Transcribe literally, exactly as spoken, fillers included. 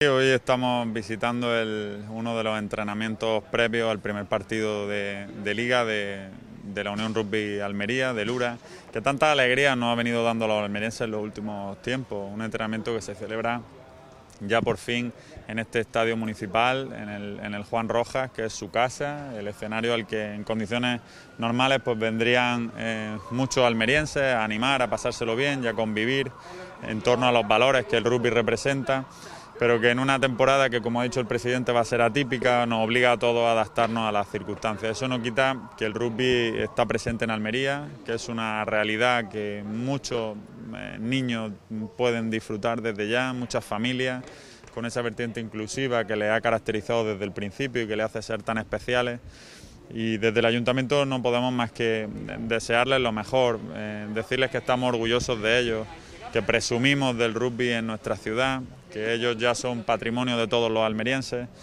Hoy estamos visitando el, uno de los entrenamientos previos al primer partido de, de Liga de, de la Unión Rugby Almería, del Ura, que tanta alegría nos ha venido dando a los almerienses en los últimos tiempos. Un entrenamiento que se celebra ya por fin en este estadio municipal, en el, en el Juan Rojas, que es su casa, el escenario al que en condiciones normales pues vendrían eh, muchos almerienses a animar, a pasárselo bien y a convivir en torno a los valores que el rugby representa, pero que en una temporada que, como ha dicho el presidente, va a ser atípica, nos obliga a todos a adaptarnos a las circunstancias. Eso no quita que el rugby está presente en Almería, que es una realidad que muchos eh, niños pueden disfrutar desde ya, muchas familias, con esa vertiente inclusiva que les ha caracterizado desde el principio y que les hace ser tan especiales. Y desde el Ayuntamiento no podemos más que desearles lo mejor, eh, decirles que estamos orgullosos de ellos, que presumimos del rugby en nuestra ciudad, que ellos ya son patrimonio de todos los almerienses.